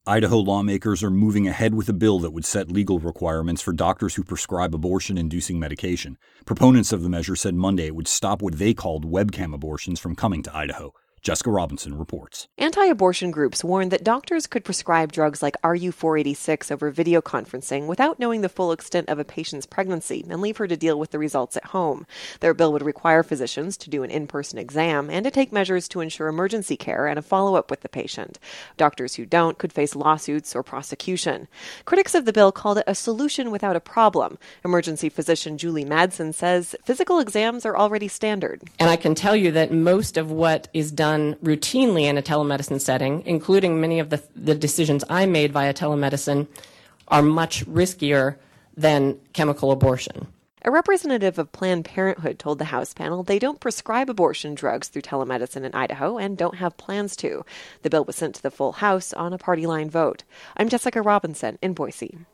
Idaho lawmakers are moving ahead with a bill that would set legal requirements for doctors who prescribe abortion-inducing medication. Proponents of the measure said Monday it would stop what they called webcam abortions from coming to Idaho. Jessica Robinson reports. Anti-abortion groups warned that doctors could prescribe drugs like RU-486 over video conferencing without knowing the full extent of a patient's pregnancy and leave her to deal with the results at home. Their bill would require physicians to do an in-person exam and to take measures to ensure emergency care and a follow-up with the patient. Doctors who don't could face lawsuits or prosecution. Critics of the bill called it a solution without a problem. Emergency physician Julie Madsen says physical exams are already standard. And I can tell you that most of what is done routinely in a telemedicine setting, including many of the decisions I made via telemedicine, are much riskier than chemical abortion. A representative of Planned Parenthood told the House panel they don't prescribe abortion drugs through telemedicine in Idaho and don't have plans to. The bill was sent to the full House on a party line vote. I'm Jessica Robinson in Boise.